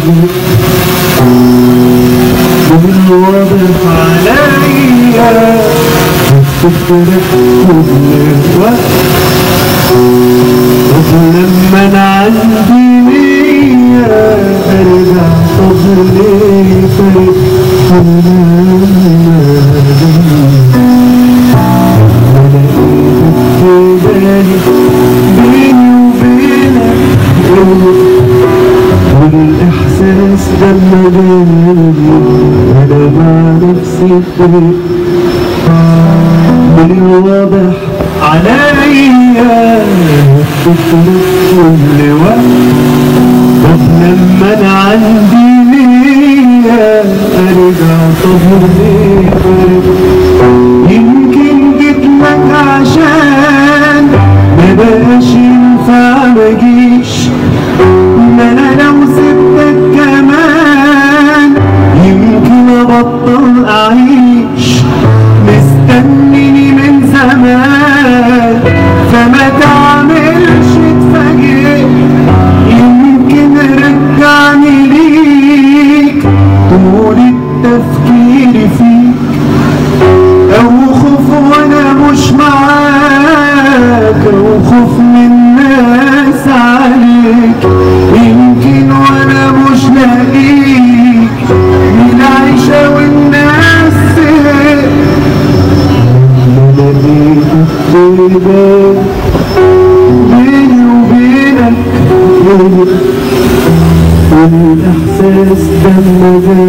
والواضح عليا بفتكرك كل وقت. طب لما انا عندي نية ارجع، طب ليه فايت بيني وبينك والإحساس ده مجاني، أنا مع نفسي من الواضح عليا بفتكرك كل وقت. طب لما أنا عندي نية أرجع، طب ليه يمكن جيتلك عشان مبقاش ينفع مجيش، ما انا لو سبتك كمان يمكن ابطل اعيش. مستنيني من زمان فما تعملش تفاجئ، يمكن رجعني ليك طول التفكير فيك، او خوف وانا مش معاك، او خوف من الناس عليك، يمكن وانا مش لاقيك من العيشة والناس. لقيتك بيني وبينك والإحساس ده مجال